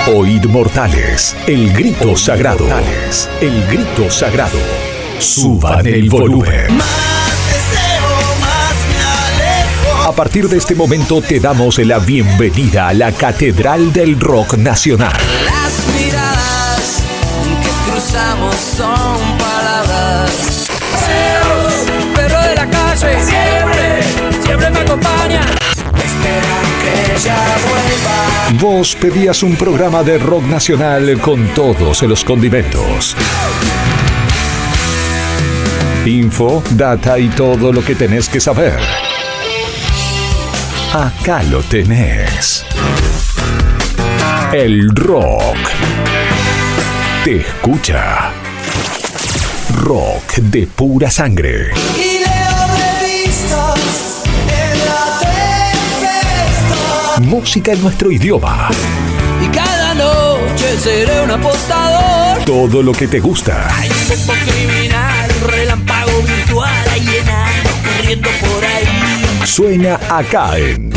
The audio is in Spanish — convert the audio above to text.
Oíd mortales, el grito sagrado. El grito sagrado. Suban el volumen. A partir de este momento te damos la bienvenida a la Catedral del Rock Nacional. Las miradas que cruzamos son palabras. Perro de la calle, siempre me acompaña. Esperan que ella vuelva. Vos pedías un programa de rock nacional con todos los condimentos. Info, data y todo lo que tenés que saber. Acá lo tenés. El rock te escucha. Rock de pura sangre. Y leo revistas en la tempestad. Música en nuestro idioma. Y cada noche seré un apostador. Todo lo que te gusta. Hay un poco criminal, relámpago virtual, hay enanos corriendo por ahí. Suena acá en